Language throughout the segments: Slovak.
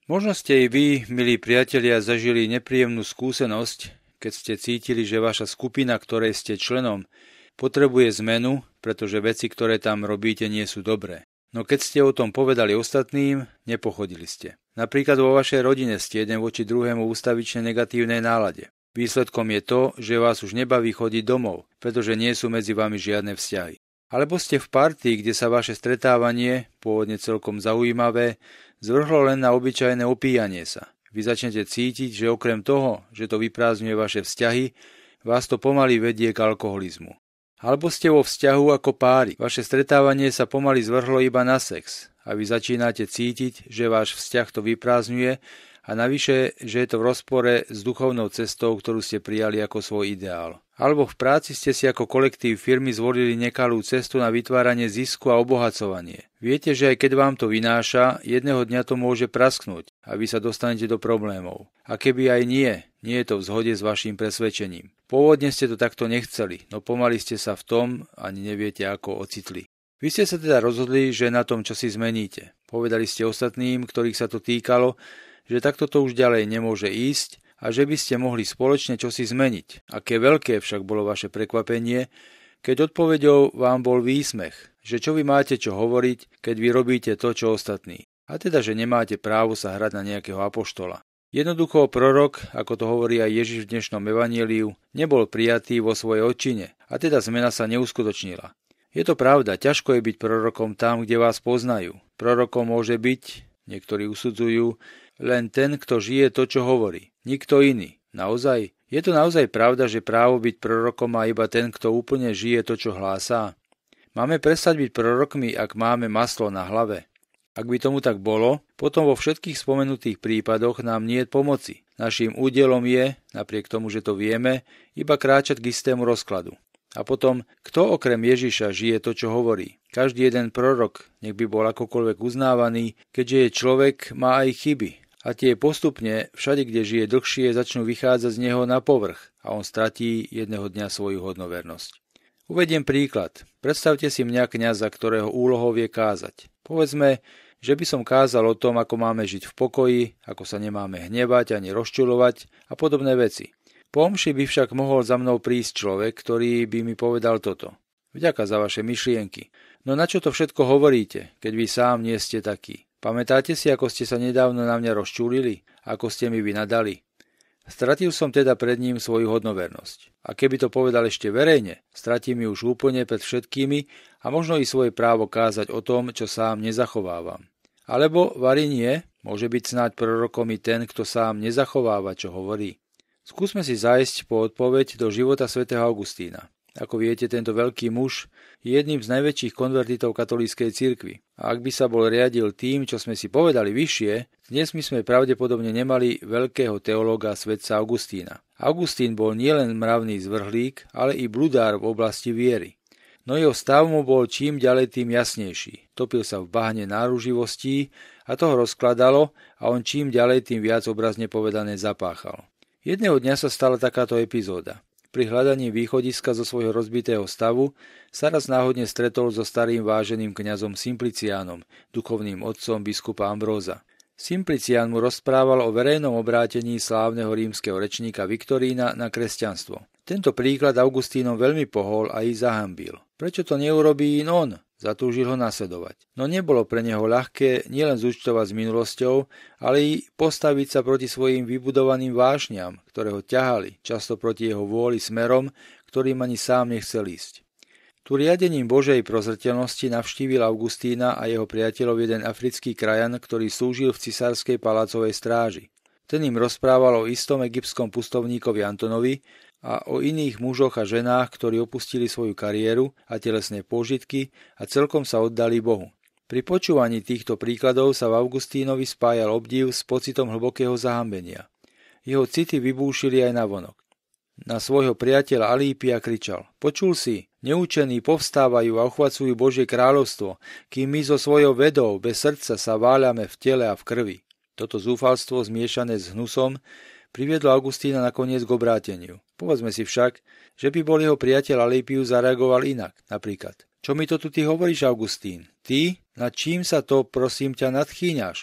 Možno ste i vy, milí priatelia, zažili nepríjemnú skúsenosť, keď ste cítili, že vaša skupina, ktorej ste členom, potrebuje zmenu, pretože veci, ktoré tam robíte, nie sú dobré. No keď ste o tom povedali ostatným, nepochodili ste. Napríklad vo vašej rodine ste jeden voči druhému ústavične negatívnej nálade. Výsledkom je to, že vás už nebaví chodiť domov, pretože nie sú medzi vami žiadne vzťahy. Alebo ste v partii, kde sa vaše stretávanie, pôvodne celkom zaujímavé, zvrhlo len na obyčajné opíjanie sa. Vy začnete cítiť, že okrem toho, že to vyprázdňuje vaše vzťahy, vás to pomaly vedie k alkoholizmu. Alebo ste vo vzťahu ako páry. Vaše stretávanie sa pomaly zvrhlo iba na sex a vy začínate cítiť, že váš vzťah to vyprázdňuje a navyše, že je to v rozpore s duchovnou cestou, ktorú ste prijali ako svoj ideál. Alebo v práci ste si ako kolektív firmy zvolili nekalú cestu na vytváranie zisku a obohacovanie. Viete, že aj keď vám to vynáša, jedného dňa to môže prasknúť a vy sa dostanete do problémov. A keby aj nie je to v zhode s vaším presvedčením. Pôvodne ste to takto nechceli, no pomaly ste sa v tom ani neviete ako ocitli. Vy ste sa teda rozhodli, že na tom čosi zmeníte. Povedali ste ostatným, ktorých sa to týkalo, že takto to už ďalej nemôže ísť a že by ste mohli spoločne čosi zmeniť. Aké veľké však bolo vaše prekvapenie, keď odpoveďou vám bol výsmech, že čo vy máte čo hovoriť, keď vy robíte to, čo ostatní. A teda, že nemáte právo sa hrať na nejakého apoštola. Jednoducho prorok, ako to hovorí aj Ježiš v dnešnom evanjeliu, nebol prijatý vo svojej odčine a teda zmena sa neuskutočnila. Je to pravda, ťažko je byť prorokom tam, kde vás poznajú. Prorokom môže byť, niektorí usudzujú, len ten, kto žije to, čo hovorí. Nikto iný. Naozaj? Je to naozaj pravda, že právo byť prorokom má iba ten, kto úplne žije to, čo hlásá? Máme prestať byť prorokmi, ak máme maslo na hlave? Ak by tomu tak bolo, potom vo všetkých spomenutých prípadoch nám nie je pomoci. Naším údelom je, napriek tomu, že to vieme, iba kráčať k istému rozkladu. A potom, kto okrem Ježiša žije to, čo hovorí? Každý jeden prorok, nech by bol akokoľvek uznávaný, keďže je človek, má aj chyby. A tie postupne, všade, kde žije dlhšie, začnú vychádzať z neho na povrch a on stratí jedného dňa svoju hodnovernosť. Uvediem príklad. Predstavte si mňa kňaza, ktorého úlohou je kázať. Povedzme, že by som kázal o tom, ako máme žiť v pokoji, ako sa nemáme hnevať ani rozčuľovať a podobné veci. Po omši by však mohol za mnou prísť človek, ktorý by mi povedal toto. Vďaka za vaše myšlienky. No na čo to všetko hovoríte, keď vy sám nie ste taký? Pamätáte si, ako ste sa nedávno na mňa rozčúlili? Ako ste mi vynadali? Stratil som teda pred ním svoju hodnovernosť. A keby to povedal ešte verejne, stratím ju už úplne pred všetkými a možno i svoje právo kázať o tom, čo sám nezachovávam. Alebo, vari nie, môže byť snáď prorokom i ten, kto sám nezachováva, čo hovorí. Skúsme si zájsť po odpoveď do života svätého Augustína. Ako viete, tento veľký muž je jedným z najväčších konvertitov katolíckej cirkvi. A ak by sa bol riadil tým, čo sme si povedali vyššie, dnes my sme pravdepodobne nemali veľkého teológa svätca Augustína. Augustín bol nielen mravný zvrhlík, ale i bludár v oblasti viery. No jeho stav mu bol čím ďalej tým jasnejší. Topil sa v bahne náruživostí a to ho rozkladalo a on čím ďalej tým viac obrazne povedané zapáchal. Jedného dňa sa stala takáto epizóda. Pri hľadaní východiska zo svojho rozbitého stavu sa raz náhodne stretol so starým váženým kňazom Simpliciánom, duchovným otcom biskupa Ambróza. Simplicián mu rozprával o verejnom obrátení slávneho rímskeho rečníka Viktorína na kresťanstvo. Tento príklad Augustínom veľmi pohol a ich zahanbil. Prečo to neurobí on? Zatúžil ho nasledovať. No nebolo pre neho ľahké nielen zúčtovať s minulosťou, ale i postaviť sa proti svojim vybudovaným vášňam, ktoré ho ťahali, často proti jeho vôli smerom, ktorým ani sám nechcel ísť. Tu riadením Božej prozreteľnosti navštívil Augustína a jeho priateľov jeden africký krajan, ktorý slúžil v cisárskej palácovej stráži. Ten im rozprával o istom egyptskom pustovníkovi Antonovi a o iných mužoch a ženách, ktorí opustili svoju kariéru a telesné pôžitky a celkom sa oddali Bohu. Pri počúvaní týchto príkladov sa v Augustínovi spájal obdiv s pocitom hlbokého zahambenia. Jeho city vybúšili aj navonok. Na svojho priateľa Alípia kričal: Počul si, neučení povstávajú a uchvacujú Božie kráľovstvo, kým my so svojou vedou bez srdca sa váľame v tele a v krvi. Toto zúfalstvo zmiešané s hnusom priviedlo Augustína nakoniec k obráteniu. Povedzme si však, že by bol jeho priateľ Alípius zareagoval inak. Napríklad: Čo mi to tu ty hovoríš, Augustín? Ty? Nad čím sa to, prosím ťa, nadchýňaš?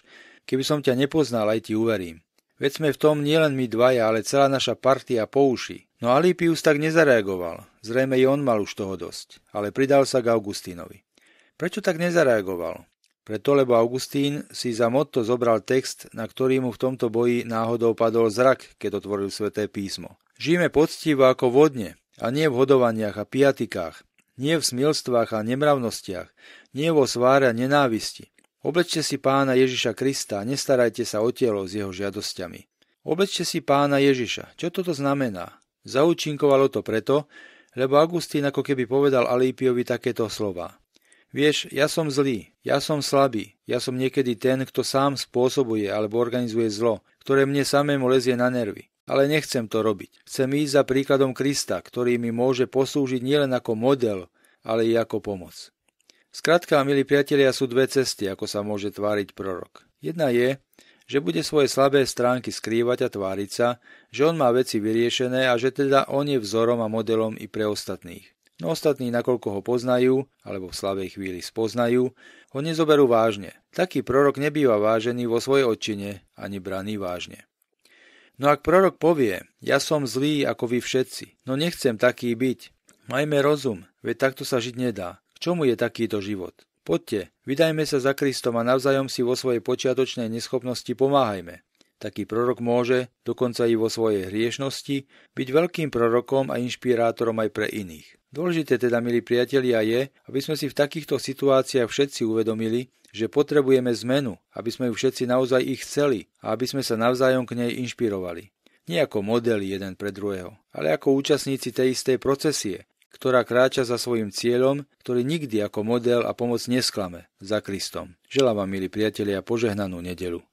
Keby som ťa nepoznal, aj ti uverím. Veď sme v tom nielen my dvaja, ale celá naša partia po uši. No Alípius tak nezareagoval. Zrejme i on mal už toho dosť. Ale pridal sa k Augustínovi. Prečo tak nezareagoval? Preto, lebo Augustín si za motto zobral text, na ktorý mu v tomto boji náhodou padol zrak, keď otvoril Sväté písmo. Žijeme poctivo ako vodne, a nie v hodovaniach a piatikách, nie v smilstvách a nemravnostiach, nie vo sváre a nenávisti. Oblečte si Pána Ježiša Krista a nestarajte sa o telo s jeho žiadosťami. Oblečte si Pána Ježiša. Čo toto znamená? Zaúčinkovalo to preto, lebo Augustín ako keby povedal Alípiovi takéto slová. Vieš, ja som zlý, ja som slabý, ja som niekedy ten, kto sám spôsobuje alebo organizuje zlo, ktoré mne samému lezie na nervy. Ale nechcem to robiť. Chcem ísť za príkladom Krista, ktorý mi môže poslúžiť nielen ako model, ale i ako pomoc. Skrátka, milí priatelia, sú dve cesty, ako sa môže tváriť prorok. Jedna je, že bude svoje slabé stránky skrývať a tváriť sa, že on má veci vyriešené a že teda on je vzorom a modelom i pre ostatných. No ostatní, nakoľko ho poznajú, alebo v slabej chvíli spoznajú, ho nezoberú vážne. Taký prorok nebýva vážený vo svojej odčine, ani braný vážne. No ak prorok povie, ja som zlý ako vy všetci, no nechcem taký byť. Majme rozum, veď takto sa žiť nedá. K čomu je takýto život? Poďte, vydajme sa za Kristom a navzájom si vo svojej počiatočnej neschopnosti pomáhajme. Taký prorok môže, dokonca i vo svojej hriešnosti, byť veľkým prorokom a inšpirátorom aj pre iných. Dôležité teda, milí priatelia, je, aby sme si v takýchto situáciách všetci uvedomili, že potrebujeme zmenu, aby sme ju všetci naozaj ich chceli a aby sme sa navzájom k nej inšpirovali. Nie ako modely jeden pre druhého, ale ako účastníci tej istej procesie, ktorá kráča za svojím cieľom, ktorý nikdy ako model a pomoc nesklame za Kristom. Želám vám, milí priatelia, požehnanú nedeľu.